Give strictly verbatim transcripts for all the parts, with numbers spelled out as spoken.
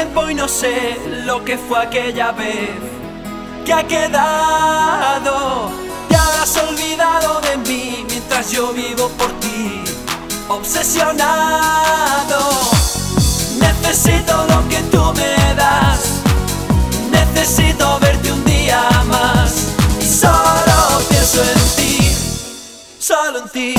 tiempo y no sé lo que fue aquella vez que ha quedado. Te habrás olvidado de mí mientras yo vivo por ti, obsesionado. Necesito lo que tú me das, necesito verte un día más, y solo pienso en ti, solo en ti.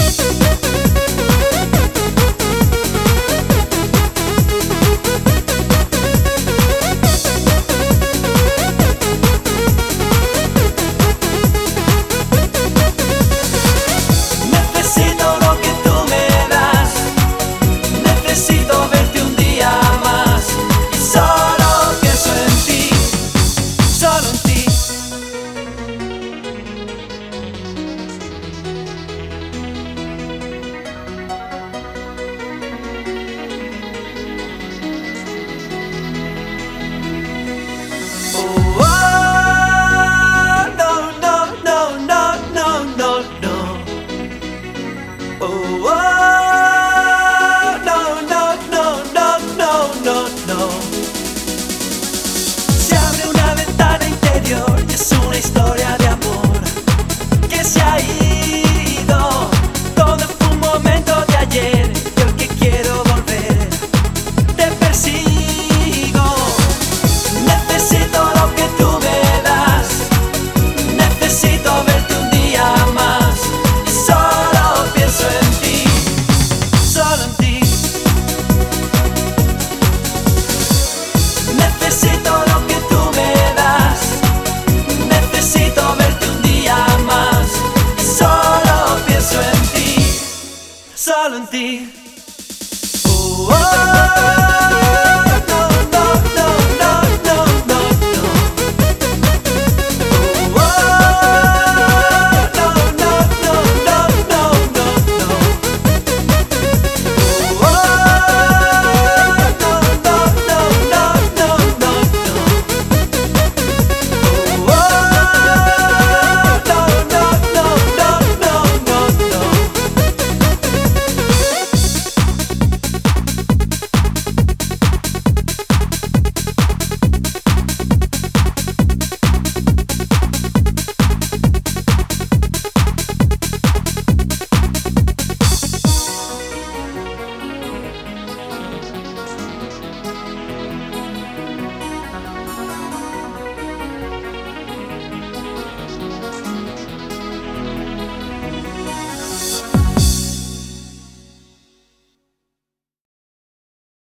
Es una historia de amor que se ha ido. Todo fue un momento de ayer y el que quiero volver te persigo. Necesito lo que tú me das, necesito verte un día más, y solo pienso en ti, solo en ti. Necesito lo que tú me das, necesito verte un día más, y solo pienso en ti, solo en ti. Oh, oh.